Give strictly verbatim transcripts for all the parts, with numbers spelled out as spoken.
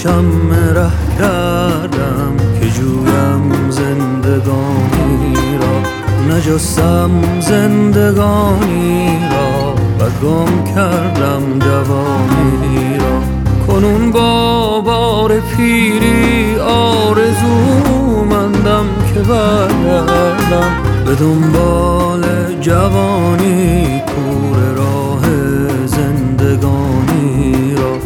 شم ره کردم که جویم زندگانی را، نجستم زندگانی را و گم کردم جوانی را. کنون با بار پیری آرزومندم که برگردم به دنبال جوانی، کوره راه زندگانی را.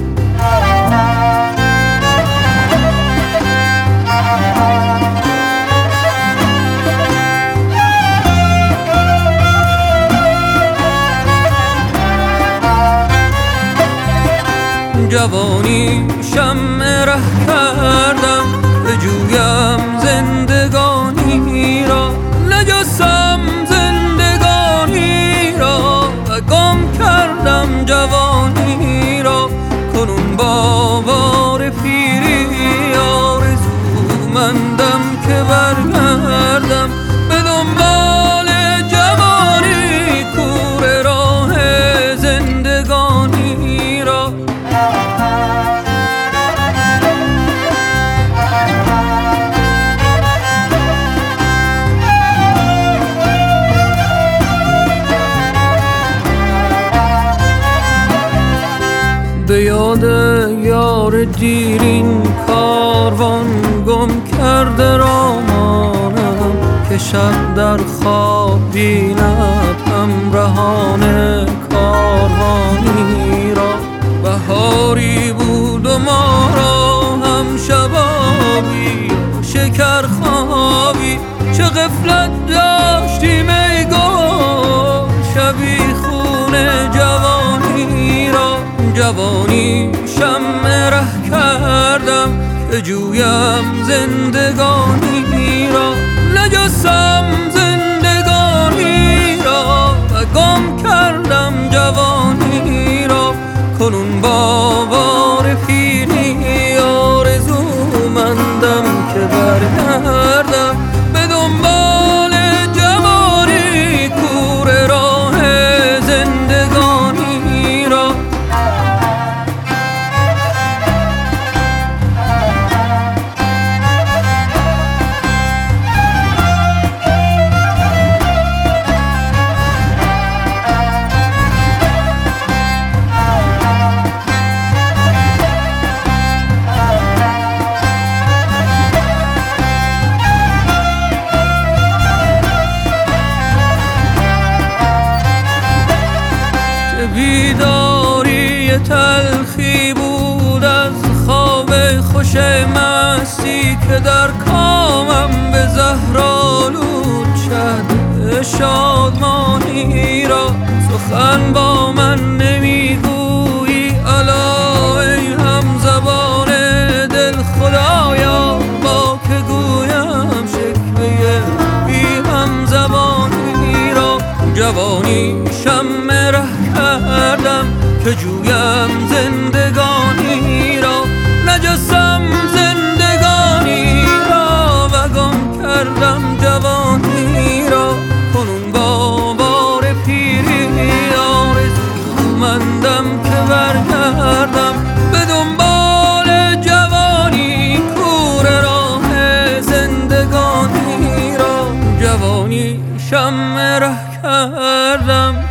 جوانی شم ره کردم به جویم زندگانی را، نجستم زندگانی را و گم کردم جوانی را. کنون با بار پیری آرزومندم که برگردم به دنبال جوانی، کوره راه زندگانی را. به یاد یار دیرین کاروان گم کرده را مانم، که شب در خواب بیند همراهان کاروانی را. بهاری بود و ما را هم شبابی شکر خوابی، چه غفلت داشتیم ای گل شبیخون جوانی را. جوانی شم ره کردم که جویم زندگانی را، نجستم زندگانی را و گم کردم جوانی را. کنون با بار پیری آرزومندم که برگردم به دنبال جوانی، کوره راه زندگانی را. بیداری تلخی بود از خواب خوش مستی، که در کامم به زهرآلود شد شادمانی را. سخن با من نمیگویی الا ای هم زبان دل خدایا، با که گویم شکوه بی هم زبانی را. جوانی شم ره کردم که جویم زندگانی را، نجستم زندگانی را و گم کردم جوانی را. کنون با بار پیری آرزومندم که برگردم به دنبال جوانی، کوره راه زندگانی را. جوانی شم ره کردم